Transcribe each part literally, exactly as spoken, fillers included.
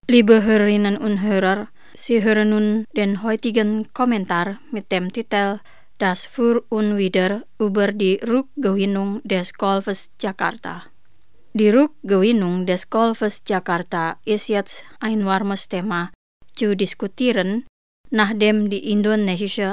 Liebe Hörerinnen und Hörer, Sie hören nun den heutigen Kommentar mit dem Titel Das Für und Wider über die Rückgewinnung des Golfes Jakarta. Die Rückgewinnung des Golfes Jakarta ist jetzt ein warmes Thema zu diskutieren, nachdem die indonesische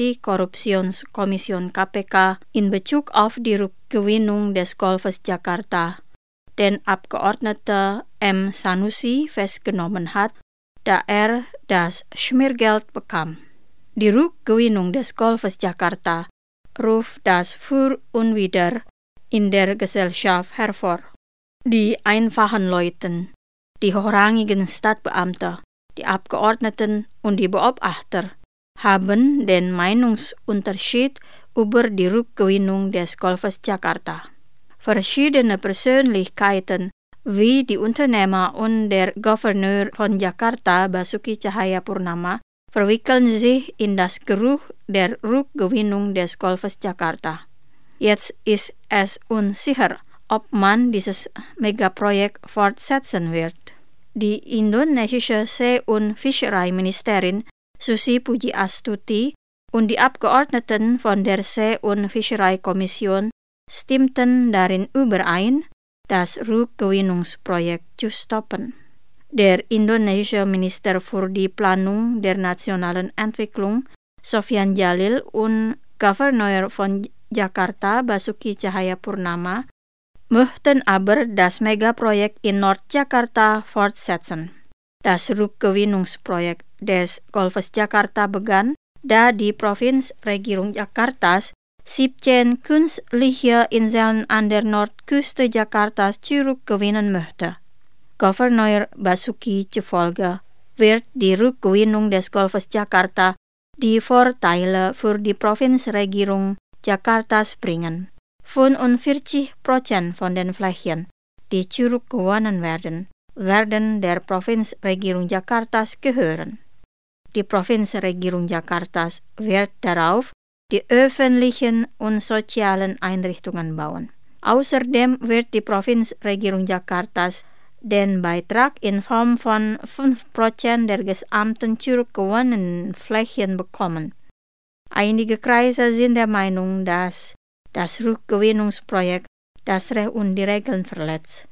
Antikorruptionskommission K P K in Bezug auf die Rückgewinnung des Golfes Jakarta den Abgeordneten M. Sanusi festgenommen hat, da er das Schmiergeld bekam. Die Rückgewinnung des Golfes Jakarta ruft das Für und Wider in der Gesellschaft hervor. Die einfachen Leute, die hochrangigen Staatsbeamte, die Abgeordneten und die Beobachter haben den Meinungsunterschied über die Rückgewinnung des Golfes Jakarta. Verschiedene Persönlichkeiten wie die Unternehmer und der Gouverneur von Jakarta, Basuki Cahayapurnama, verwickeln sich in das Gerücht der Rückgewinnung des Golfes Jakarta. Jetzt ist es unsicher, ob man dieses Megaprojekt fortsetzen wird. Die indonesische See- und Fischereiministerin Susi Pujiastuti und die Abgeordneten von der See- und Fischereikommission stimmten darin überein, das Rückgewinnungsprojekt zu stoppen. Der indonesische Minister für die Planung der nationalen Entwicklung, Sofyan Jalil, und Gouverneur von Jakarta, Basuki Cahayapurnama, möchten aber das Megaprojekt in Nordjakarta fortsetzen. Das Rückgewinnungsprojekt des Golfes Jakarta begann, da die Provinzregierung Jakartas siebzehn künstliche Inseln an der Nordküste Jakartas zurückgewinnen möchte. Gouverneur Basuki zufolge wird die Rückgewinnung des Golfes Jakarta die Vorteile für die Provinzregierung Jakartas bringen. fünfundvierzig Prozent von den Flächen, die zurückgewonnen werden, werden der Provinzregierung Jakartas gehören. Die Provinzregierung Jakartas wird darauf die öffentlichen und sozialen Einrichtungen bauen. Außerdem wird die Provinzregierung Jakartas den Beitrag in Form von fünf Prozent der gesamten zurückgewonnenen Flächen bekommen. Einige Kreise sind der Meinung, dass das Rückgewinnungsprojekt das Recht und die Regeln verletzt.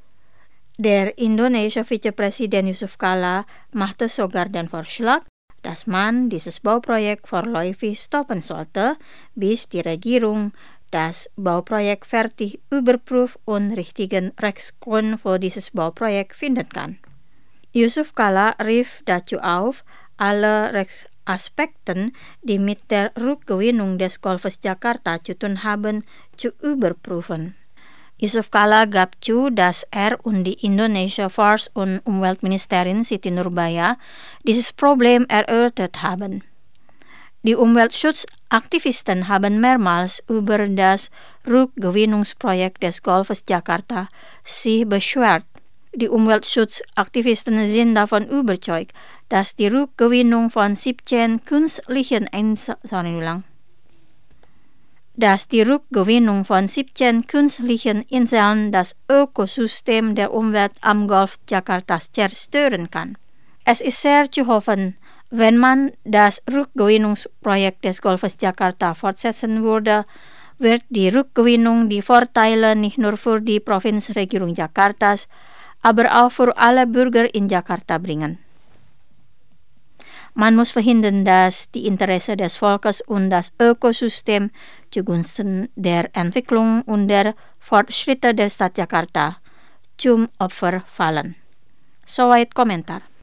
Der indonesische Vizepräsident Yusuf Kala machte sogar den Vorschlag, dass man dieses Bauprojekt vorläufig stoppen sollte, bis die Regierung das Bauprojekt fertig überprüft und richtigen Rechtsgrund für dieses Bauprojekt finden kann. Yusuf Kala rief dazu auf, alle Rechtsaspekte, die mit der Rückgewinnung des Golfes Jakarta zu tun haben, zu überprüfen. Yusuf Kala gab zu, dass er und die indonesische Forst- und Umweltministerin Siti Nurbaya dieses Problem erörtert haben. Die Umweltschutzaktivisten haben mehrmals über das Rückgewinnungsprojekt des Golfes Jakarta sich beschwert. Die Umweltschutzaktivisten sind davon überzeugt, dass die Rückgewinnung von siebzehn künstlichen Inseln dass die Rückgewinnung von siebzehn künstlichen Inseln das Ökosystem der Umwelt am Golf Jakartas zerstören kann. Es ist sehr zu hoffen, wenn man das Rückgewinnungsprojekt des Golfes Jakarta fortsetzen würde, wird die Rückgewinnung die Vorteile nicht nur für die Provinzregierung Jakartas, aber auch für alle Bürger in Jakarta bringen. Man muss verhindern, dass die Interessen des Volkes und das Ökosystem zugunsten der Entwicklung und der Fortschritte der Stadt Jakarta zum Opfer fallen. Soweit Kommentar.